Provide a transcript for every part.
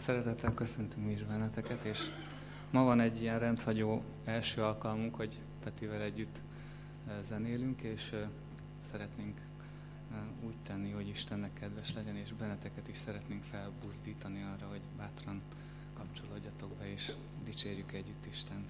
Szeretettel köszöntünk mi is benneteket, és ma van egy ilyen rendhagyó első alkalmunk, hogy Petivel együtt zenélünk, és szeretnénk úgy tenni, hogy Istennek kedves legyen, és benneteket is szeretnénk felbuzdítani arra, hogy bátran kapcsolódjatok be, és dicsérjük együtt Istent.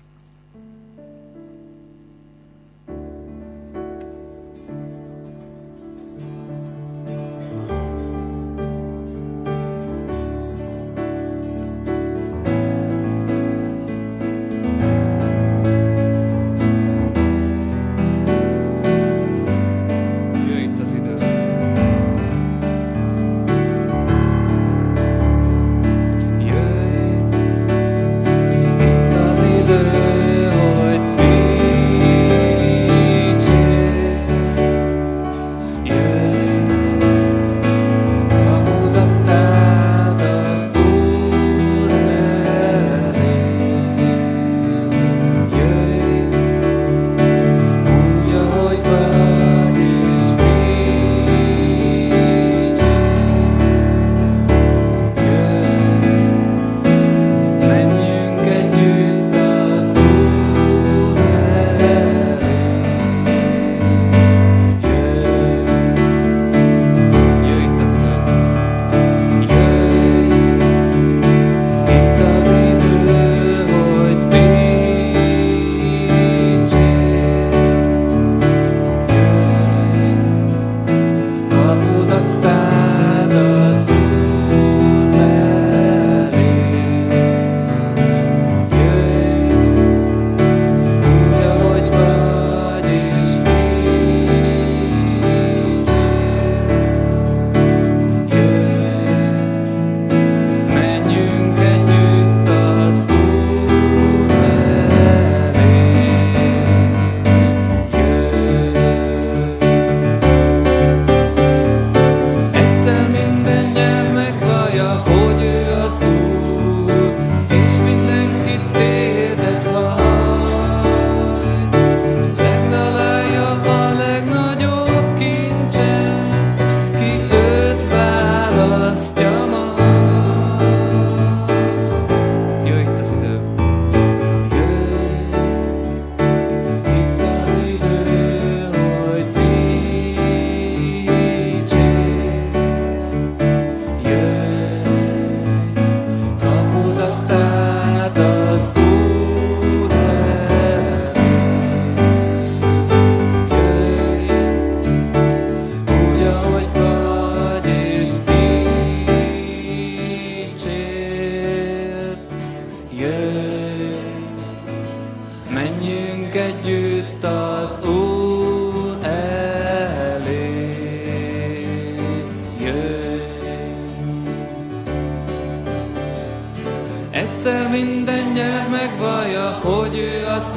Egyszer minden nyelv megvallja, hogy ő az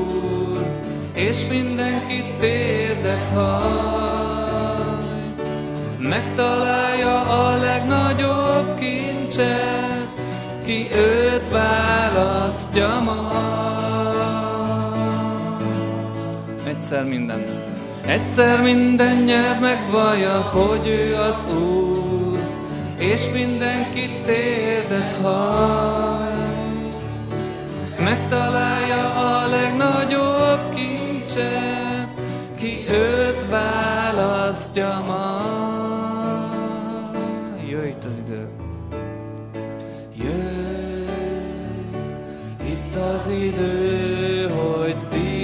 Úr, és mindenki térdet hajt. Megtalálja a legnagyobb kincset, ki őt választja majd. Egyszer minden nyelv megvallja, hogy ő az Úr, és mindenki térdet hajt. Megtalálja a legnagyobb kincset, ki őt választja majd. Jöjj itt az idő. Jöjj itt az idő, hogy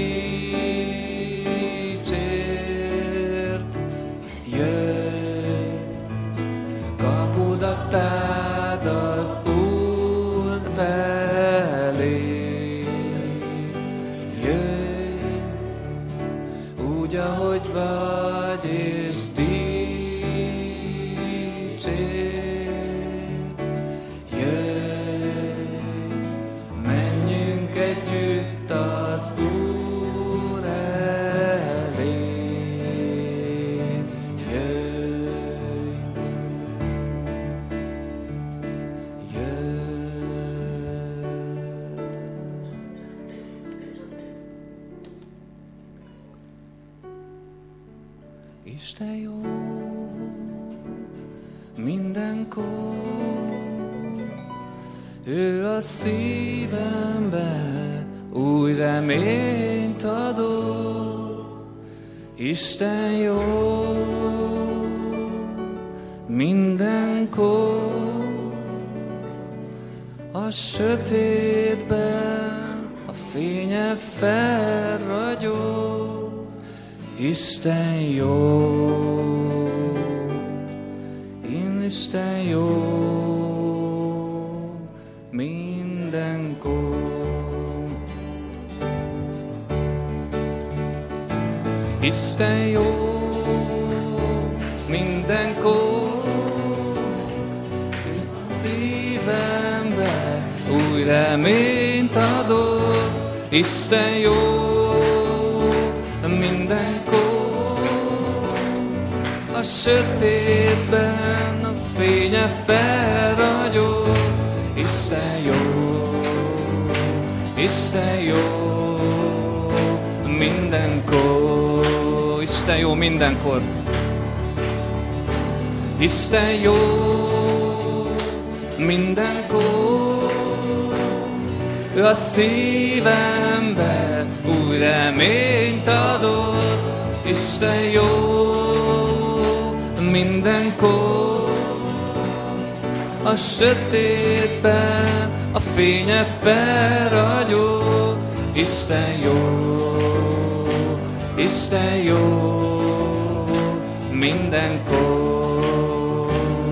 dicsérd. Jöjj, kapudat tárd az Úr felé. Jöjj, úgy, ahogy vagy, és dicsérd. Jöjj, menjünk együtt az Úr elé. Jöjj, Isten jó mindenkor, Ő a szívembe új reményt adott. Isten jó mindenkor, a sötétben a fénye felragyog. Isten jó, Isten jó mindenkor. Isten jó mindenkor, szívembe új reményt adott. Isten jó mindenkor, a sötétben a fénye felragyog. Isten jó, Isten jó mindenkor. Isten jó mindenkor. Isten jó mindenkor, ő a szívembe új reményt adott. Isten jó mindenkor, a sötétben a fénye felragyog. Isten jó, Isten jó mindenkor.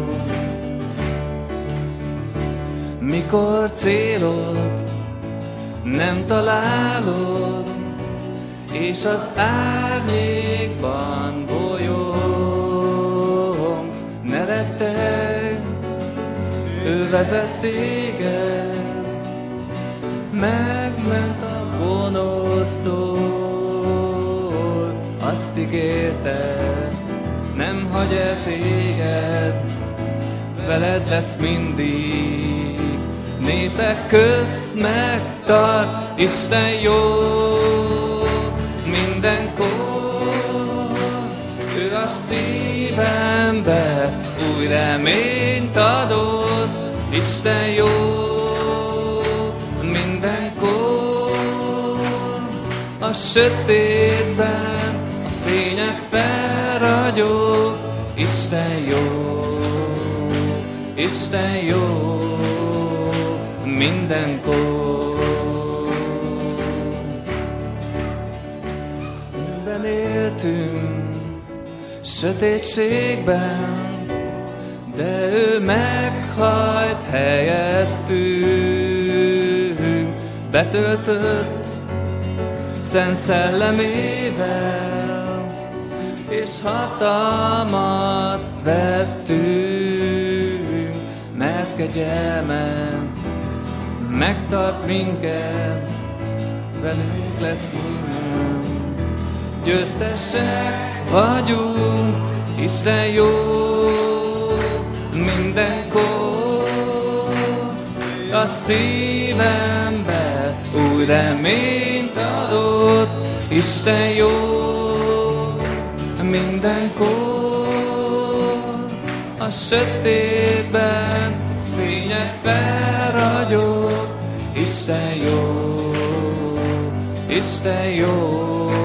Mikor célod nem találod, és az árnyékban bolyongsz, ne rettegj, ő vezet téged, megment a gonosztól, azt ígérte, nem hagy el téged, veled lesz mindig, népek közt megtart. Isten jó mindenkor, ő a szívembe új reményt adott. Isten jó mindenkor, a sötétben a fénye felragyog. Isten jó, Isten jó mindenkor. Bűnben éltünk, sötétségben, de ő meghajt helyettünk, betöltött szent szellemével, és hatalmat vettünk, mert kegyelmen megtart minket, velünk lesz minden. Győztesek vagyunk, Isten jó mindenkor, a szívembe új reményt adott. Isten jó mindenkor, a sötétben fénye felragyog. Isten jó, Isten jó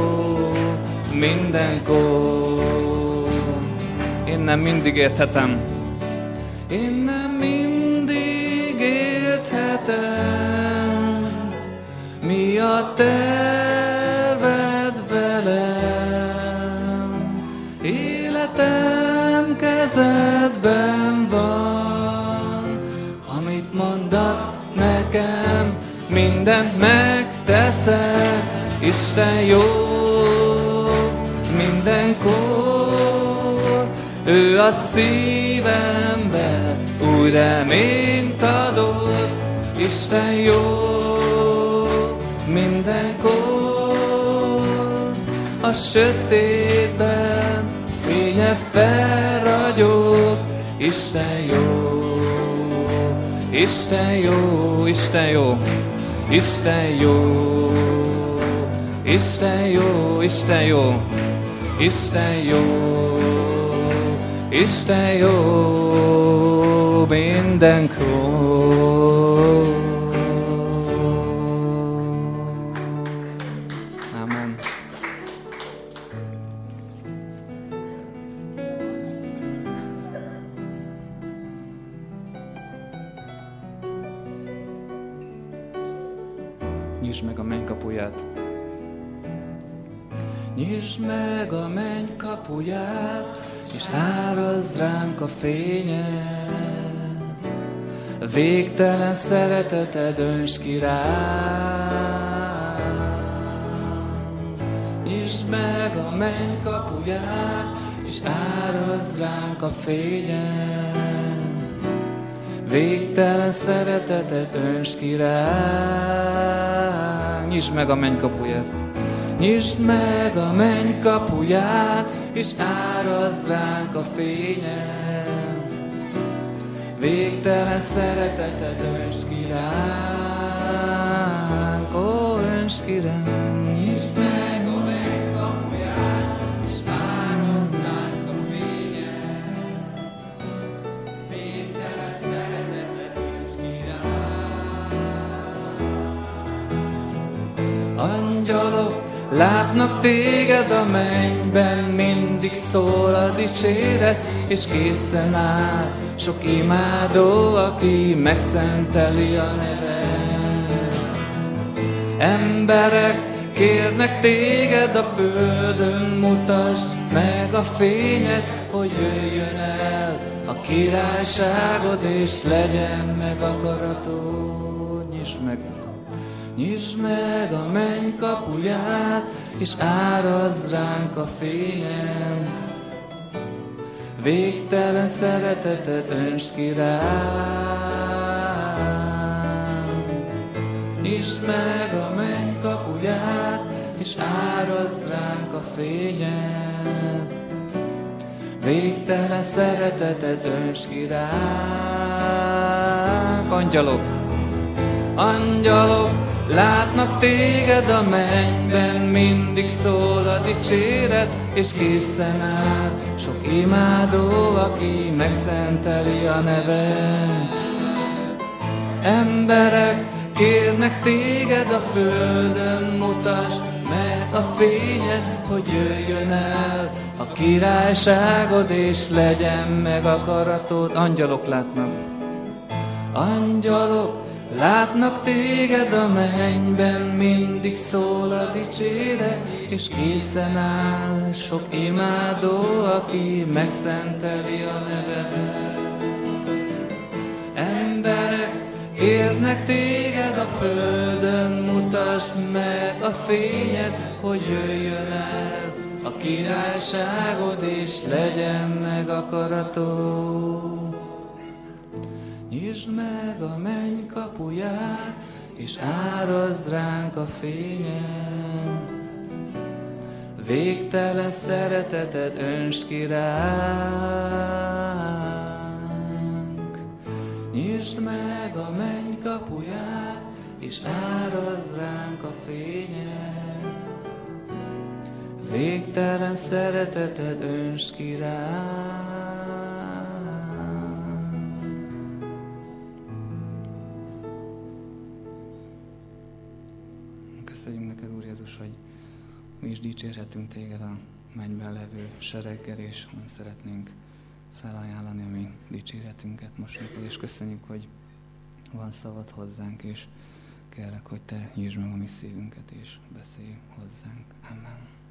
mindenkor. Én nem mindig érthetem, én nem mindig érthetem, mi a terved velem. Életem kezedben van, amit mondasz nekem, mindent megteszek. Isten jó mindenkor, ő a szívembe új reményt adott. Isten jó mindenkor, a sötétben fénye felragyog. Isten jó, Isten jó, Isten jó, Isten jó, Isten jó, Isten jó, Isten jó, Isten jó mindenkor. Nyisd meg a menny kapuját. Nyisd meg a menny kapuját, és árazd ránk a fényed. Végtelen szereteted öntsd ki ránk. Nyisd meg a menny kapuját, és árazd ránk a fényed. Végtelen szereteted öntsd ki ránk. Nyisd meg a menny kapuját. Nyisd meg a menny kapuját, és árazd ránk a fényed. Végtelen szereteted öntsd ki ránk. Ó, öntsd ki ránk. Nyisd meg a menny kapuját, és árazd ránk a fényed. Végtelen szereteted öntsd ki ránk. Angyalok látnak téged a mennyben, mindig szól a dicséret, és készen áll sok imádó, aki megszenteli a neved. Emberek kérnek téged a földön, mutasd meg a fényed, hogy jöjjön el a királyságod, és legyen meg akaratod. Nyisd meg! Nyisd meg a menny kapuját, és árazd ránk a fényed. Végtelen szereteted öntsd ki ránk. Nyisd meg a menny kapuját, és árazd ránk a fényed. Végtelen szereteted öntsd ki ránk. Angyalok! Angyalok látnak téged a mennyben, mindig szól a dicséret, és készen áll sok imádó, aki megszenteli a neved. Emberek kérnek téged a földön, mutasd meg a fényed, hogy jöjjön el a királyságod, és legyen meg akaratod. Angyalok látnak. Angyalok látnak téged a mennyben, mindig szól a dicséret, és készen áll sok imádó, aki megszenteli a neved. Emberek kérnek téged a földön, mutasd meg a fényed, hogy jöjjön el a királyságod, és legyen meg akaratod. Nyisd meg a menny kapuját, és árazd ránk a fényed. Végtelen szereteted öntsd ki ránk. Nyisd meg a menny kapuját, és árazd ránk a fényed. Végtelen szereteted öntsd ki ránk. Köszönjük neked, Úr Jézus, hogy mi is dicsérhetünk téged a mennyben levő sereggel, és szeretnénk felajánlani a mi dicséretünket most neked, és köszönjük, hogy van szavad hozzánk, és kérlek, hogy te nyisd meg a mi szívünket, és beszélj hozzánk. Amen.